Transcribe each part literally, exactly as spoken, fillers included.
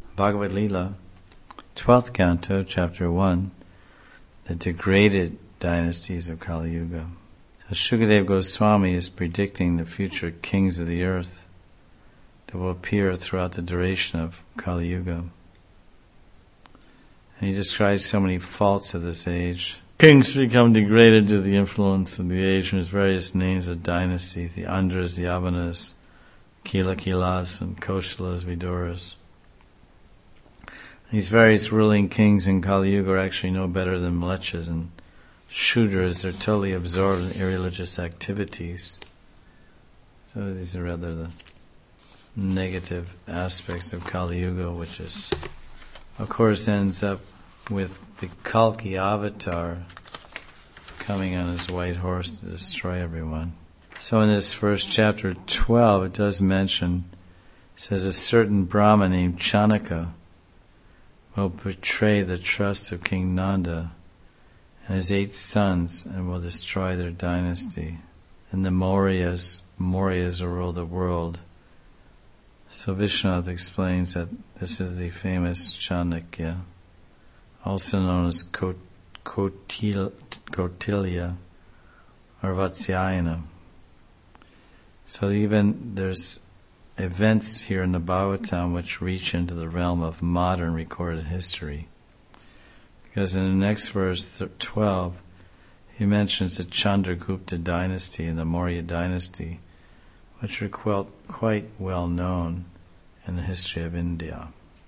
Bhagavad Lila, twelfth canto, chapter one, the degraded dynasties of Kali Yuga. So Shukadeva Goswami is predicting the future kings of the earth that will appear throughout the duration of Kali Yuga. And he describes so many faults of this age. Kings become degraded due to the influence of the age and his various names of dynasty, the Andhras, the Avanas, Kila Kilas, and Koshalas, Viduras. These various ruling kings in Kali Yuga are actually no better than Mlechas and Shudras. They're totally absorbed in irreligious activities. So these are rather the negative aspects of Kali Yuga, which is, of course, ends up with the Kalki avatar coming on his white horse to destroy everyone. So in this first chapter twelve, it does mention, it says, a certain Brahma named Chanaka will betray the trust of King Nanda and his eight sons and will destroy their dynasty. And the Mauryas, Mauryas will rule the world. So Vishwanath explains that this is the famous Chanakya, also known as Kot, Kotil, Kautilya or Vatsyayana. So even there's events here in the Bhagavatam which reach into the realm of modern recorded history. Because in the next verse, twelve, he mentions the Chandragupta dynasty and the Maurya dynasty, which are quite, quite well known in the history of India.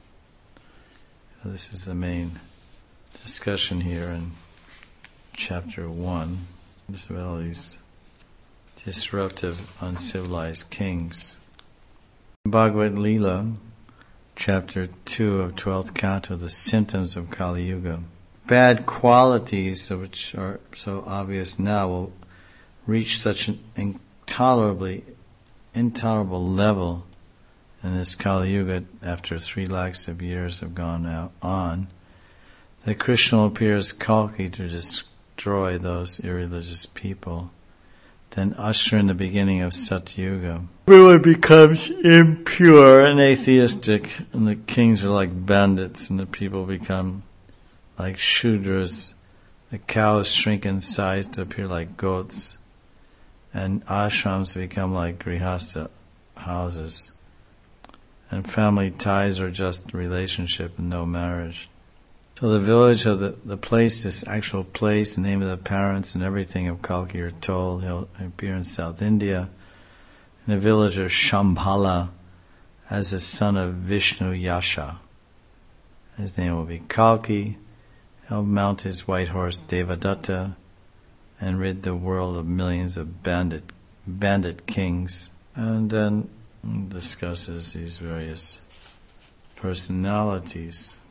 So this is the main discussion here in chapter one. Just about all these disruptive, uncivilized kings. Bhagavad Lila, chapter two of twelfth canto, the symptoms of Kali Yuga. Bad qualities, which are so obvious now, will reach such an intolerably, intolerable level in this Kali Yuga after three lakhs of years have gone out on, that Krishna will appear as Kalki to destroy those irreligious people. Then usher in the beginning of Satyuga. Everyone becomes impure and atheistic, and the kings are like bandits, and the people become like Shudras. The cows shrink in size to appear like goats, and ashrams become like grihastha houses. And family ties are just relationship and no marriage. So the village of the, the place, this actual place, the name of the parents and everything of Kalki are told. He'll appear in South India. In the village of Shambhala as the son of Vishnu Yasha. His name will be Kalki. He'll mount his white horse Devadatta and rid the world of millions of bandit bandit kings. And then discusses these various personalities.